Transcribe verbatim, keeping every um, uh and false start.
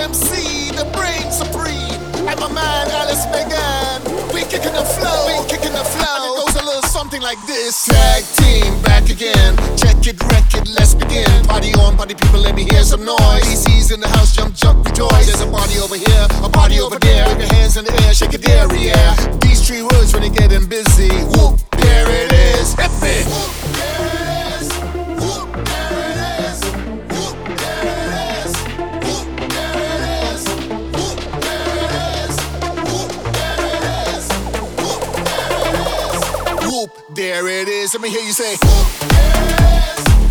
M C, the brain supreme. And my man Alice Megan. We kicking the flow, we kicking the flow. And it goes a little something like this. Tag team back again. Check it, wreck it, let's begin. Party on, party people, let me hear some noise. D C's in the house, jump, jump, rejoice. There's a party over here, a party over there. Wave your hands in the air, shake it derriere. These three words when you're getting busy. Whoop, there it is. Hit me. Whoop, there it is. Whoop, there it is. Whoop, there it is. Whoop, there it is. Whoop, there it is. Whoop, there it is. Whoop, there it is. Whoop, there it is. Let me hear you say. Whoop, there it is.